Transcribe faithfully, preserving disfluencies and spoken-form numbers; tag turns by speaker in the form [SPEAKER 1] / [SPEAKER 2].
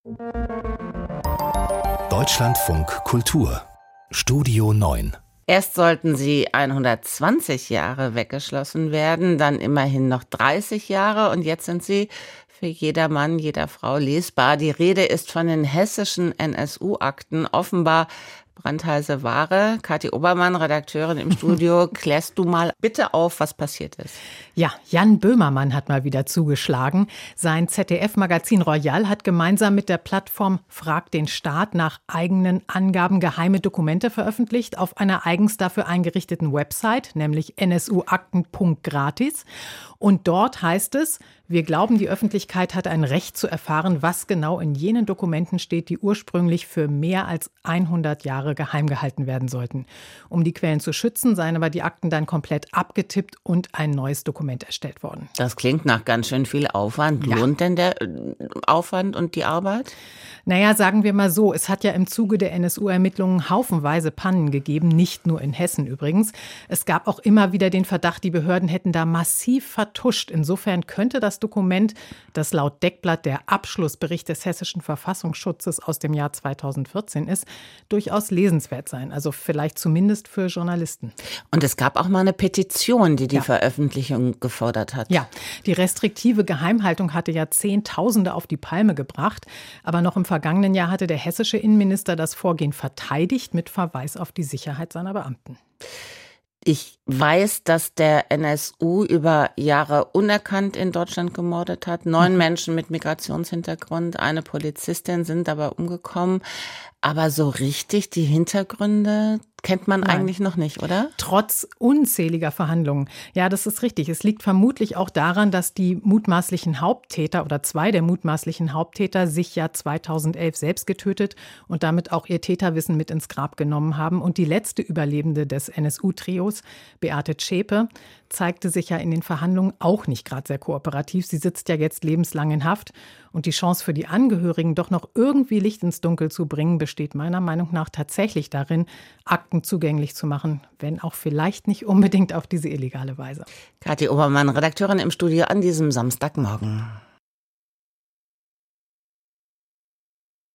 [SPEAKER 1] Deutschlandfunk Kultur Studio neun.
[SPEAKER 2] Erst sollten sie hundertzwanzig Jahre weggeschlossen werden, dann immerhin noch dreißig Jahre und jetzt sind sie für jedermann, jeder Frau lesbar. Die Rede ist von den hessischen N S U-Akten, offenbar brandheiße Ware. Kathi Obermann, Redakteurin im Studio, klärst du mal bitte auf, was passiert ist.
[SPEAKER 3] Ja, Jan Böhmermann hat mal wieder zugeschlagen. Sein Z D F-Magazin Royal hat gemeinsam mit der Plattform Frag den Staat nach eigenen Angaben geheime Dokumente veröffentlicht auf einer eigens dafür eingerichteten Website, nämlich n s u akten punkt gratis. Und dort heißt es, wir glauben, die Öffentlichkeit hat ein Recht zu erfahren, was genau in jenen Dokumenten steht, die ursprünglich für mehr als hundert Jahre geheim gehalten werden sollten. Um die Quellen zu schützen, seien aber die Akten dann komplett abgetippt und ein neues Dokument erstellt worden.
[SPEAKER 2] Das klingt nach ganz schön viel Aufwand.
[SPEAKER 3] Ja.
[SPEAKER 2] Lohnt denn der Aufwand und die Arbeit?
[SPEAKER 3] Naja, sagen wir mal so, es hat ja im Zuge der N S U-Ermittlungen haufenweise Pannen gegeben, nicht nur in Hessen übrigens. Es gab auch immer wieder den Verdacht, die Behörden hätten da massiv vertuscht. Insofern könnte das Dokument, das laut Deckblatt der Abschlussbericht des Hessischen Verfassungsschutzes aus dem Jahr zweitausendvierzehn ist, durchaus lesenswert sein. Also vielleicht zumindest für Journalisten.
[SPEAKER 2] Und es gab auch mal eine Petition, die die
[SPEAKER 3] Ja.
[SPEAKER 2] Veröffentlichung gefordert hat.
[SPEAKER 3] Ja, die restriktive Geheimhaltung hatte ja Zehntausende auf die Palme gebracht. Aber noch im vergangenen Jahr hatte der hessische Innenminister das Vorgehen verteidigt mit Verweis auf die Sicherheit seiner Beamten.
[SPEAKER 2] Ich weiß, dass der N S U über Jahre unerkannt in Deutschland gemordet hat. Neun Menschen mit Migrationshintergrund, eine Polizistin sind dabei umgekommen. Aber so richtig die Hintergründe kennt man
[SPEAKER 3] Nein.
[SPEAKER 2] eigentlich noch nicht, oder?
[SPEAKER 3] Trotz unzähliger Verhandlungen. Ja, das ist richtig. Es liegt vermutlich auch daran, dass die mutmaßlichen Haupttäter oder zwei der mutmaßlichen Haupttäter sich ja zweitausendelf selbst getötet und damit auch ihr Täterwissen mit ins Grab genommen haben. Und die letzte Überlebende des N S U-Trios, Beate Zschäpe, zeigte sich ja in den Verhandlungen auch nicht gerade sehr kooperativ. Sie sitzt ja jetzt lebenslang in Haft. Und die Chance für die Angehörigen, doch noch irgendwie Licht ins Dunkel zu bringen, besteht meiner Meinung nach tatsächlich darin, Akten zugänglich zu machen, wenn auch vielleicht nicht unbedingt auf diese illegale Weise.
[SPEAKER 2] Kathi Obermann, Redakteurin im Studio an diesem Samstagmorgen.